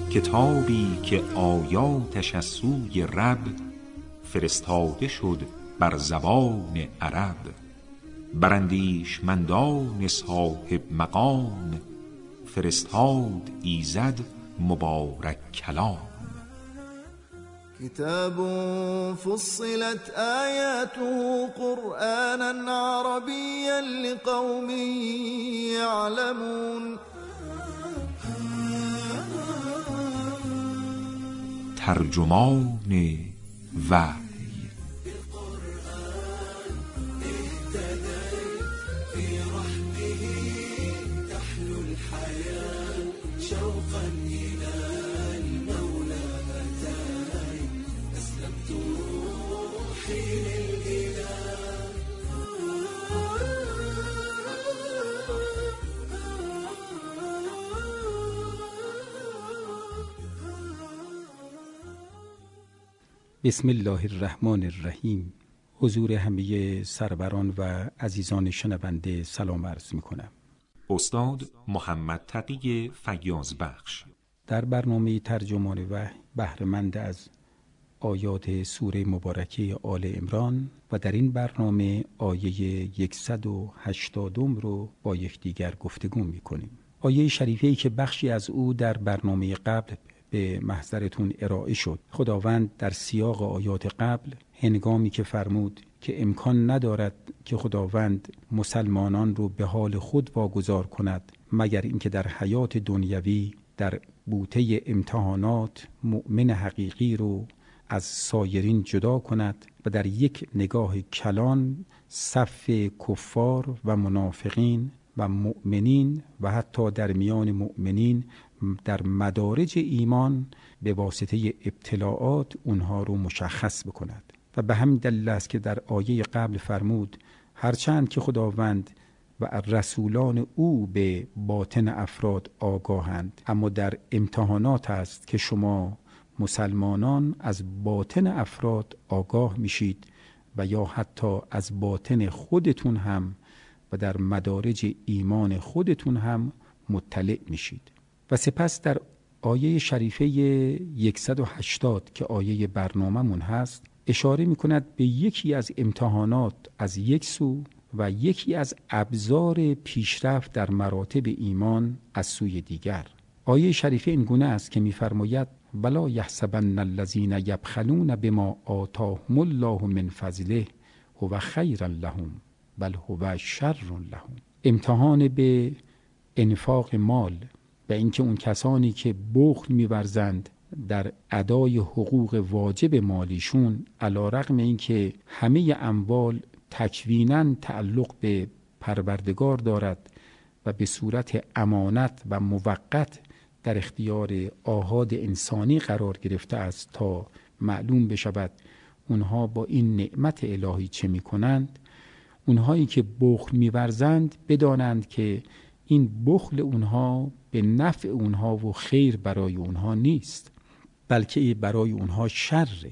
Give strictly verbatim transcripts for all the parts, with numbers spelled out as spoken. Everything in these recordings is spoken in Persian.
کتابی که آیاتش از سوی رب فرستاده شد بر زبان عرب. بر اندیشمندان صاحب مقام فرستاد ایزد مبارک کلام. كتاب فصلت آياته قرآنا عربيا لقوم يعلمون. ترجمان وحی. بسم الله الرحمن الرحیم. حضور همه سروران و عزیزان شنونده سلام عرض می کنم. استاد محمد تقی فیاض بخش در برنامه ترجمان وحی بهره‌مند از آیات سوره مبارکه آل عمران و در این برنامه آیه صد و هشتاد رو با یکدیگر گفتگو می کنیم. آیه شریفه‌ای که بخشی از او در برنامه قبل به محضرتون ارائه شد. خداوند در سیاق آیات قبل هنگامی که فرمود که امکان ندارد که خداوند مسلمانان رو به حال خود واگذار کند مگر اینکه در حیات دنیوی در بوته امتحانات مؤمن حقیقی رو از سایرین جدا کند و در یک نگاه کلان صف کفار و منافقین و مؤمنین و حتی در میان مؤمنین در مدارج ایمان به واسطه ابتلاعات اونها رو مشخص بکند. و به همین دلیل است که در آیه قبل فرمود هرچند که خداوند و رسولان او به باطن افراد آگاهند، اما در امتحانات است که شما مسلمانان از باطن افراد آگاه میشید و یا حتی از باطن خودتون هم و در مدارج ایمان خودتون هم مطلع میشید. و سپس در آیه شریفه صد و هشتاد که آیه برنامه‌مون هست اشاره میکند به یکی از امتحانات از یک سو و یکی از ابزار پیشرفت در مراتب ایمان از سوی دیگر. آیه شریفه این گونه است که میفرماید ولا یحسبن الذین یبخلون بما آتاهم الله من فضله هو خیرا لهم بل هو شر لهم. امتحان به انفاق مال و اینکه اون کسانی که بخل می‌ورزند در ادای حقوق واجب مالیشون علی رغم اینکه همه اموال تکویناً تعلق به پروردگار دارد و به صورت امانت و موقت در اختیار آحاد انسانی قرار گرفته است تا معلوم بشود اونها با این نعمت الهی چه می‌کنند، اونهایی که بخل می‌ورزند بدانند که این بخل اونها به نفع اونها و خیر برای اونها نیست، بلکه برای اونها شر.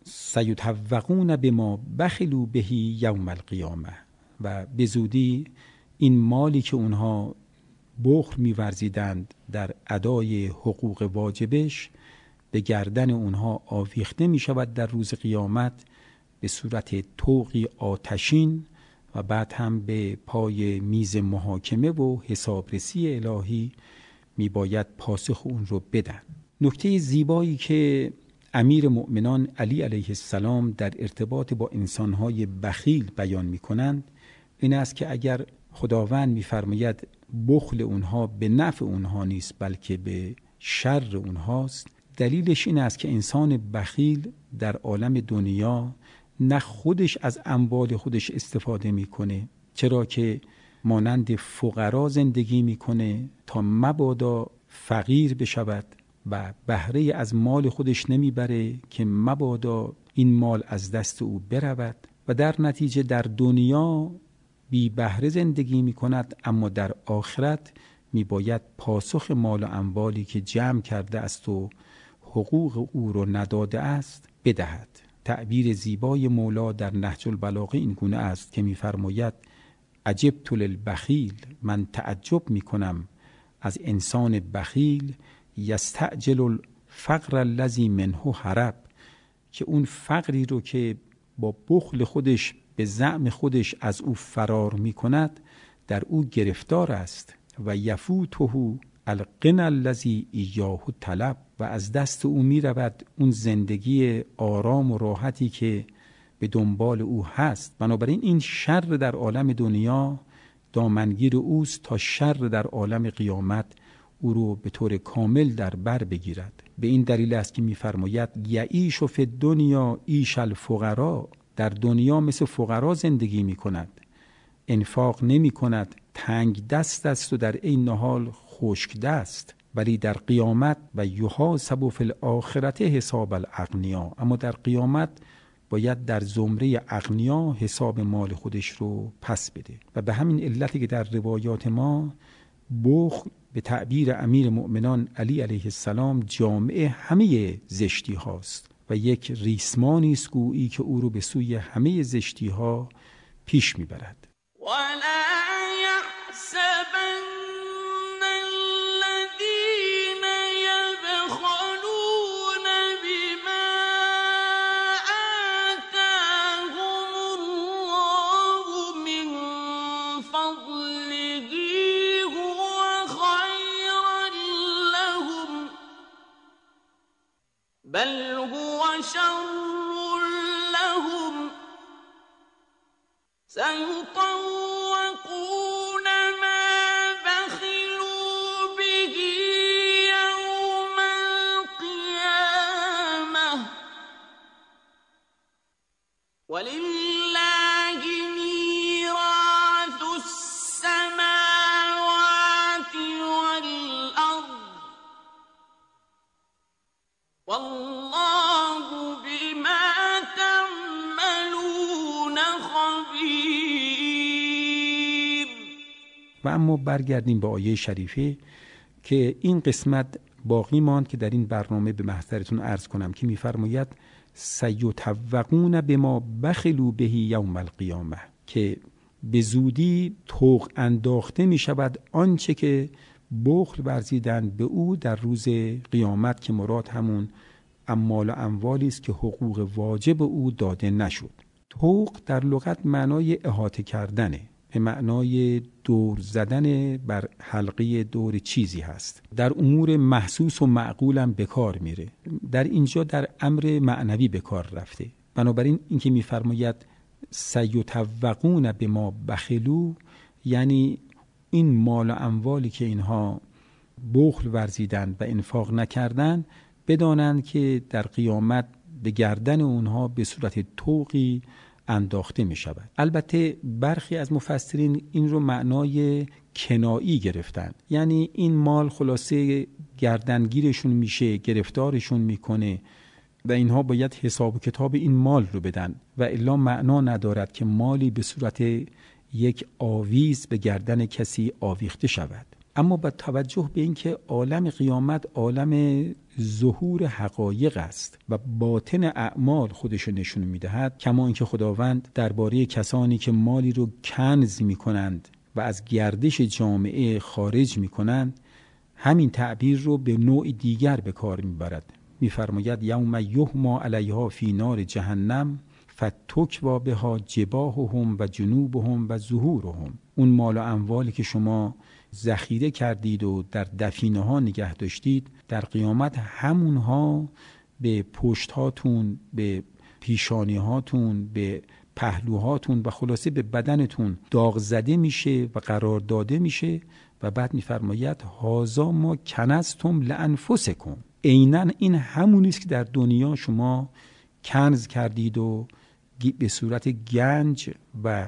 سیطوقون بما بخلوا به یوم القیامه. و به زودی این مالی که اونها بخل می‌ورزیدند در ادای حقوق واجبش به گردن اونها آویخته می‌شود در روز قیامت به صورت طوقی آتشین و بعد هم به پای میز محاکمه و حسابرسی الهی می باید پاسخ اون رو بدن. نکته زیبایی که امیر مؤمنان علی علیه السلام در ارتباط با انسانهای بخیل بیان می کنند این است که اگر خداوند می فرماید بخل اونها به نفع اونها نیست بلکه به شر اونهاست، دلیلش این است که انسان بخیل در عالم دنیا نه خودش از اموال خودش استفاده میکنه، چرا که مانند فقرا زندگی میکنه تا مبادا فقیر بشود و بهره از مال خودش نمیبره که مبادا این مال از دست او برود و در نتیجه در دنیا بی بهره زندگی میکند، اما در آخرت میباید پاسخ مال و اموالی که جمع کرده است و حقوق او رو نداده است بدهد. تعبیر زیبای مولا در نهج البلاغه این گونه است که می‌فرماید عجبت للبخیل، من تعجب می‌کنم از انسان بخیل یستعجل الفقر الذی منه هرب، که اون فقری رو که با بخل خودش به زعم خودش از او فرار می کند در او گرفتار است. و یفوته الغنى الذی ایاه طلب، و از دست او می رود اون زندگی آرام و راحتی که به دنبال او هست. بنابراین این شر در عالم دنیا دامنگیر اوست تا شر در عالم قیامت او رو به طور کامل در بر بگیرد. به این دلیل است که می‌فرماید یعیش فی الدنیا عیش الفقراء، در دنیا مثل فقرا زندگی می‌کند، انفاق نمی‌کند، تنگ دست است و در این حال خشک دست. ولی در قیامت و یحاسب فی الاخرة حساب الاغنیا، اما در قیامت باید در زمره اغنیا حساب مال خودش رو پس بده. و به همین علتی که در روایات ما بخل به تعبیر امیر مؤمنان علی علیه السلام جامعه همه زشتی هاست و یک ریسمانی است گویی که او رو به سوی همه زشتی ها پیش میبرد. ولا يحسبن الذين يبخلون بما آتاهم الله من فضله هو خيرا لهم بل هو شر لهم سيطوقون ما بخلوا به يوم القيامة ولله ميراث السماوات والأرض والله بما تعملون خبیر. و اما برگردیم به آیه شریفه که این قسمت باقی ماند که در این برنامه به محضرتون عرض کنم که می‌فرماید سیطوقون بما بخلوا به یوم القیامه، که به زودی طوق انداخته می شود آنچه که بخل ورزیدن به او در روز قیامت، که مراد همون اموال و اموالی است که حقوق واجب او داده نشد. طوق در لغت معنای احاطه کردنه، به معنای دور زدن بر حلقه دور چیزی هست. در امور محسوس و معقول هم به کار میره، در اینجا در امر معنوی به کار رفته. بنابراین اینکه میفرماید سیطوقون بما بخلوا، یعنی این مال و اموالی که اینها بخل ورزیدن و انفاق نکردن، بدانند که در قیامت به گردن اونها به صورت طوقی انداخته می شود. البته برخی از مفسرین این رو معنای کنایی گرفتن، یعنی این مال خلاصه گردنگیرشون میشه، گرفتارشون میکنه و اینها باید حساب و کتاب این مال رو بدن و الا معنا ندارد که مالی به صورت یک آویز به گردن کسی آویخته شود. اما با توجه به اینکه عالم قیامت عالم ظهور حقایق است و باطن اعمال خودشو نشون میدهد، کما اینکه خداوند درباره کسانی که مالی رو کنز میکنند و از گردش جامعه خارج میکنند همین تعبیر رو به نوع دیگر به کار میبرد. میفرماید یوم یحما علیها فی نار جهنم فتکوا بها جباههم و جنوبهم و ظهورهم. اون مال و اموالی که شما ذخیره کردید و در دفینه ها نگه داشتید، در قیامت همونها به پشت هاتون، به پیشانی هاتون، به پهلوهاتون و خلاصه به بدنتون داغ زده میشه و قرار داده میشه و بعد میفرماید هازا ما کنزتم لانفسکم. عیناً این همونی است که در دنیا شما کنز کردید و به صورت گنج و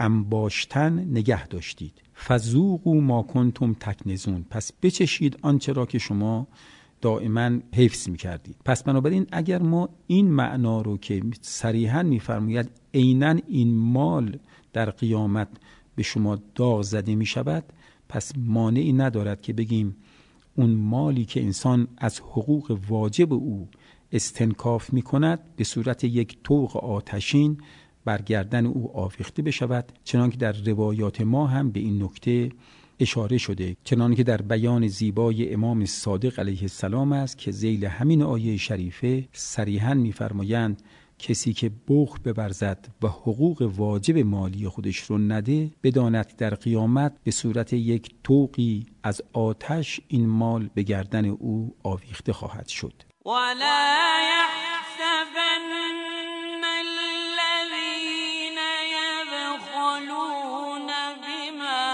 انباشتن نگه داشتید. فذوقوا ما کنتم تکنزون، پس بچشید آنچه را که شما دائما حفظ می‌کردید. پس بنابراین اگر ما این معنا رو که صریحاً می‌فرماید عیناً این مال در قیامت به شما داغ زده می‌شود، پس مانعی ندارد که بگیم اون مالی که انسان از حقوق واجب او استنکاف می‌کند به صورت یک طوق آتشین بر گردن او آویخته بشود، چنانکه در روایات ما هم به این نکته اشاره شده، چنانکه که در بیان زیبای امام صادق علیه السلام است که ذیل همین آیه شریفه صریحاً می‌فرمایند کسی که بخل بورزد و حقوق واجب مالی خودش رو نده، بداند در قیامت به صورت یک طوقی از آتش این مال به گردن او آویخته خواهد شد. ولا يحسبن الذين يبخلون بما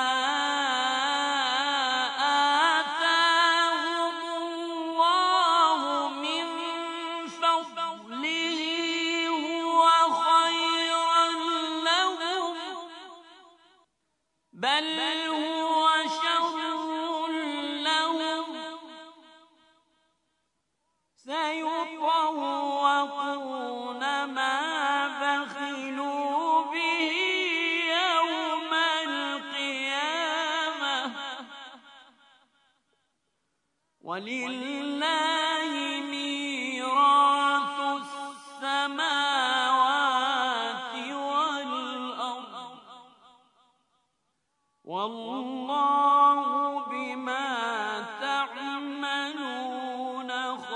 آتاهم الله من فضله هو خيرا لهم بل هو شر لهم سيطوقون ما بخلوا به يوم القيامة ولله ميراث السماوات والأرض والله بما تعملون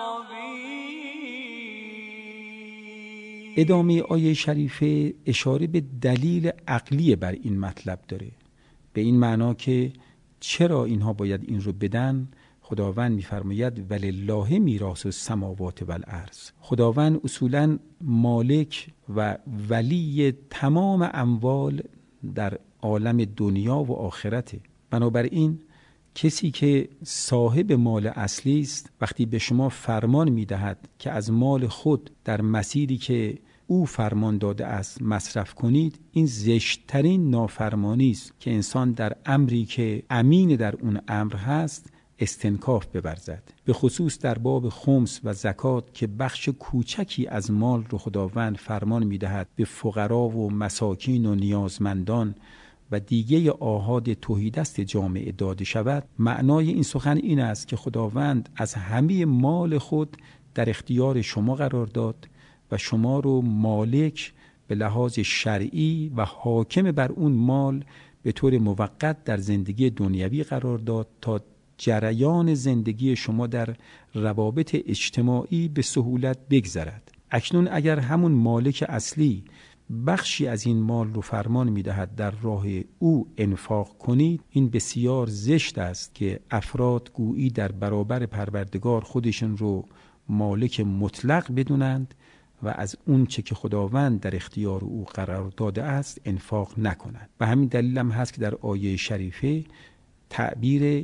ادامه آیه شریفه اشاره به دلیل عقلی بر این مطلب داره، به این معنا که چرا اینها باید این رو بدن. خداوند می‌فرماید ولله میراث السماوات والارض. خداوند اصولاً مالک و ولی تمام اموال در عالم دنیا و آخرته. بنابراین کسی که صاحب مال اصلی است وقتی به شما فرمان می‌دهد که از مال خود در مسیری که او فرمان داده است مصرف کنید، این زشت‌ترین نافرمانی است که انسان در امری که امین در اون امر هست استنکاف بورزد. به خصوص در باب خمس و زکات که بخش کوچکی از مال رو خداوند فرمان می‌دهد به فقرا و مساکین و نیازمندان و دیگه آحاد توحیدست جامعه داده شود. معنای این سخن این است که خداوند از همه مال خود در اختیار شما قرار داد و شما رو مالک به لحاظ شرعی و حاکم بر اون مال به طور موقت در زندگی دنیوی قرار داد تا جریان زندگی شما در روابط اجتماعی به سهولت بگذرد. اکنون اگر همون مالک اصلی بخشی از این مال رو فرمان می‌دهد در راه او انفاق کنید، این بسیار زشت است که افراد گویی در برابر پروردگار خودشون رو مالک مطلق بدونند و از اون چه که خداوند در اختیار او قرار داده است انفاق نکنند. و همین دلیل هم هست که در آیه شریفه تعبیر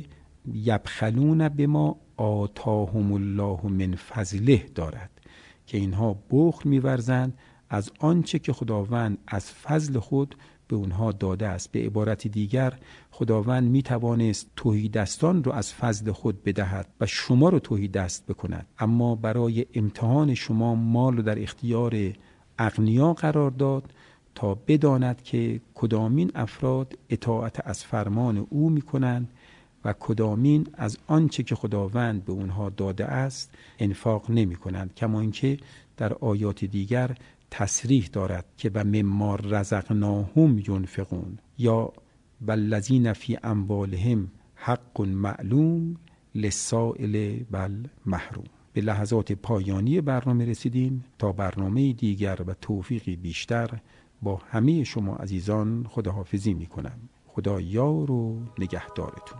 یبخلون بما آتاهم الله من فضله دارد که اینها بخل می‌ورزند از آنچه که خداوند از فضل خود به اونها داده است. به عبارت دیگر خداوند می توانست تهیدستان رو از فضل خود بدهد و شما رو تهیدست بکند، اما برای امتحان شما مال رو در اختیار اغنیا قرار داد تا بداند که کدامین افراد اطاعت از فرمان او می کنند و کدامین از آنچه که خداوند به اونها داده است انفاق نمی کنند. کما اینکه در آیات دیگر تصریح دارد که و مما رزقناهم ينفقون یا والذین فی اموالهم حق معلوم للسائل والمحروم. به لحظات پایانی برنامه رسیدیم. تا برنامه دیگر و توفیقی بیشتر با همه شما عزیزان خداحافظی می کنم. خدا یار و نگهدارتون.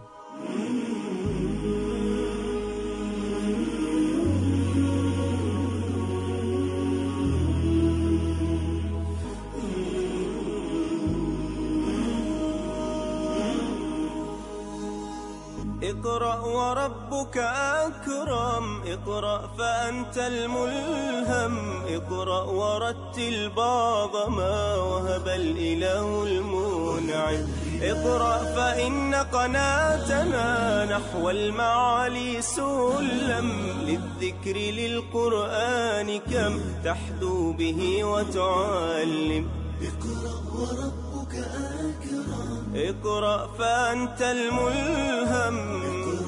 اقرأ وربك أكرم اقرأ فأنت الملهم اقرأ ورتل بعض ما وهب الإله المنعم اقرأ فإن قناتنا نحو المعالي سلم للذكر للقرآن كم تحدو به وتعلم اقرأ وربك أكرم اقرأ فأنت الملهم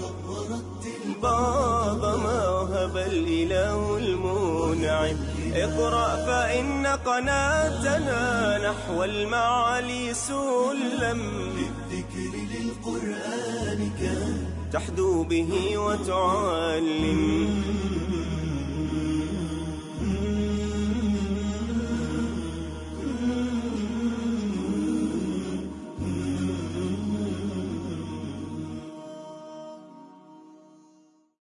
بعض ما وهب الإله المنعم اقرأ فإن قناتنا نحو المعالي سلم للذكر للقرآن تحدو به وتعلم